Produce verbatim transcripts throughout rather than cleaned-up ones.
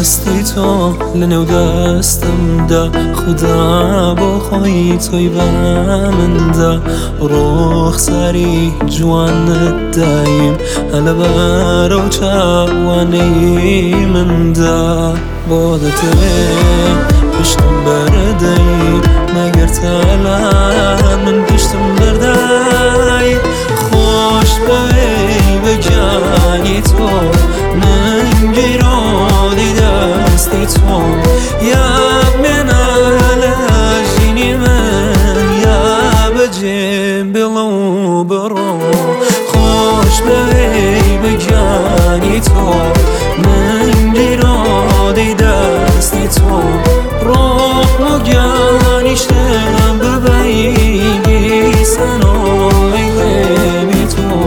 دستی تو لنو دستم دا خدا بخوای توی و من دا روخ سری جوان دایم هلا برو چوانی من دا بودت پشتم بردی مگر تلا من پشتم بردی خوش بوی بجانی تو من گیرانی دستی تو یا من علاجینی من یا بجیم بلو برو خوش بوی بجانی تو من گیرانی دستی تو روح مگانیشتم ببینی سنوی لیمی تو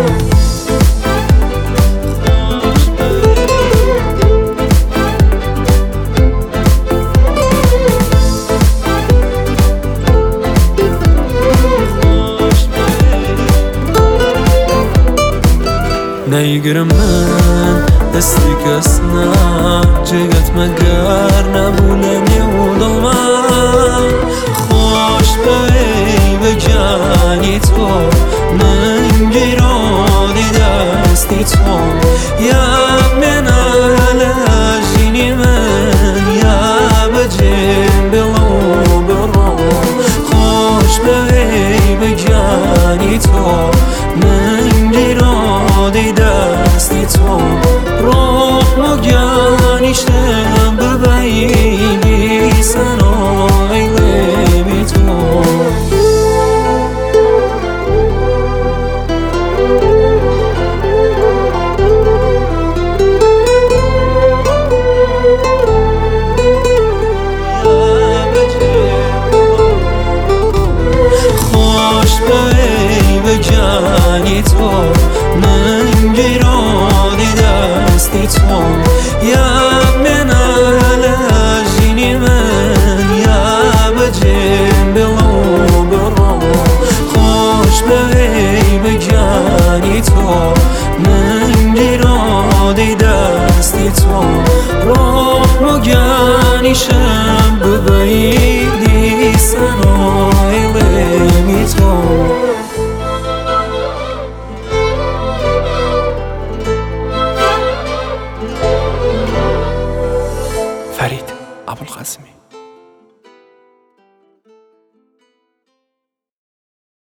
نيجرم من دستي كسنا جيت مقار نبولني وضلما خوش بوي بجاني تو من جيروني دستي تو يا من علاجيني من يا بجيم بلو برو خوش بوي بجاني تو من جيروني دستی تو روح مگانیشتم ببینی سنای لیمی تو خوش بوی بجانی تو من گیرانی دستی تو یا من علاجینی من یا بجیم بلو برو خوش بوی بجانی تو من گیرانی دستی تو روح مگانیشم